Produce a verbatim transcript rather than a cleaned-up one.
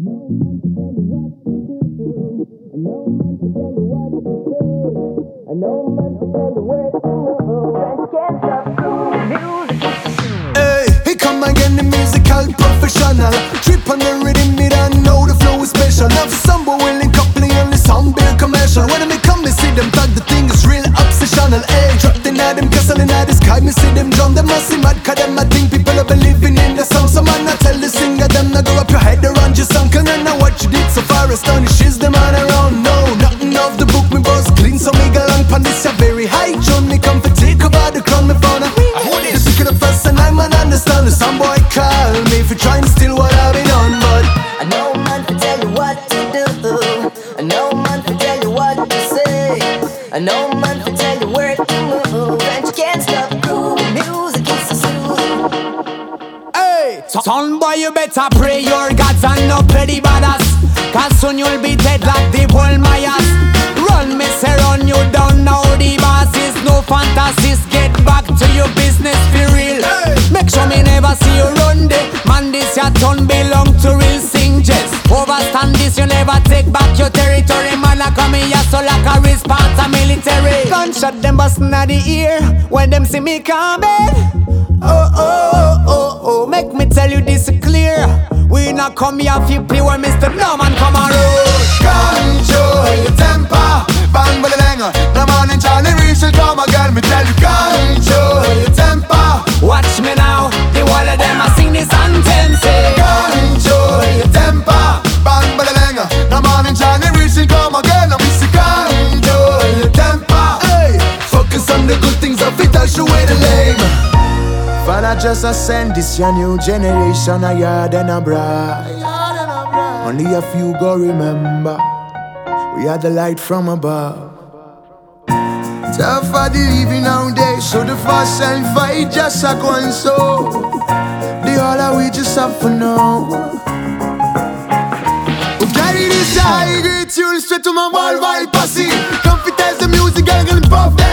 Hey, come again, the musical professional. Trip on the rhythm, me don't know the flow is special. Now for some boy willing coupling on the sound be a commercial. When I come, me see them tag, the thing is real obsessional. Hey, drop the night, them castle in the sky, me see them drum. Them must see mad, cause them I think people are believing in the song. So man, I tell the singer, them now go up your head around your song. Cause I know what you did so far astonishes them all around. No, nothing off the book, me boss clean. So me go long pan this a very high tune. Me come for take over the crown, me found a the pick it up first and I'm an understand. Some boy call me for trying to steal what I've been on. But I know man to tell you what to do. I know man to tell you what to say. I know man to tell you where to move. And you can't stop grooving. Music is so soothing. Hey, son boy, you better pray your gods and not play the badass. Cause soon you'll be dead like the whole Mayas. Run me say run you down now the boss is no fantasies. Get back to your business for real. Hey. Make sure me never see you run there. Man, this your turn belong to real singers. Overstand this, you never take back your territory. Man, I come here so like a response a military. Gunshot them bustin' at the ear when them see me coming. Oh, oh, oh, oh, oh, make me tell you this clear. We not come here for play when Mister Norman come on road. control your temper, bang bang bang. The man in Charlie Reese will come again. Me tell you, control your temper. Watch me now, the wall of them I sing this anthem. Say control your temper, bang bang bang. The man in Charlie Reese will come again. I'm missing control your temper. Hey, focus on the good things of it. I'll show you the lame. Father just a send this your new generation a yard and a bright. Only a few go remember we are the light from above. Tough for the living nowadays, so the fuss and fight just a going so. The all that we just have for now. We carry this high grade tune straight to my worldwide posse. Come fit as the music, girl, gonna pop that.